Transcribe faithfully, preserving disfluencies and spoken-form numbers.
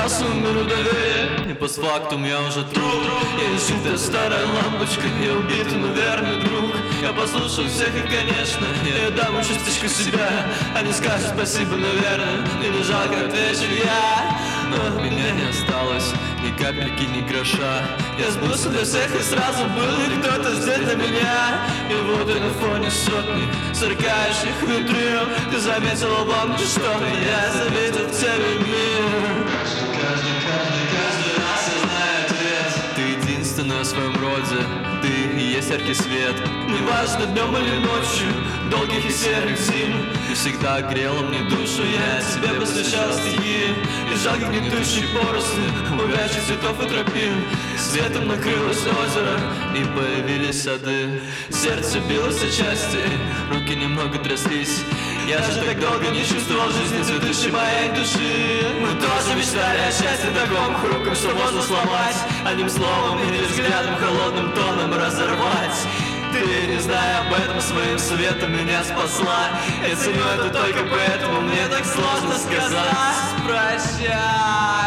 раз умру доверие, и постфактум я уже труп. Я избитая старая лампочка, я убитый, но верный друг. Я послушаю всех и, конечно, я дам им частичку себя. Они скажут спасибо, наверное, мне не жалко, отвечу я. Но от меня не осталось ни капельки, ни гроша. Я сбылся для всех и сразу был ли кто-то здесь для меня. И вот я на фоне сотни сверкающих витрин. Ты заметила во мне что-то, я заметил в тебе мир. Каждый, каждый, каждый раз я знаю ответ. Ты единственная в своем роде, ты и есть яркий свет. Неважно днем или ночью, долгих и серых зим. Ты всегда грела мне душу, я тебе посвящал стихи. И жалких гнетущих поросли, увядших цветов и тропин. Светом накрылось озеро, и появились сады. Сердце билось от счастья, руки немного тряслись. Я же так долго не чувствовал жизни, цветущей моей души. Мы тоже мечтали о счастье таком хрупком, что можно сломать одним словом или взглядом, холодным тоном разорвать. Ты, не зная об этом, своим светом меня спасла. Я ценю это только поэтому, мне так сложно сказать прощай.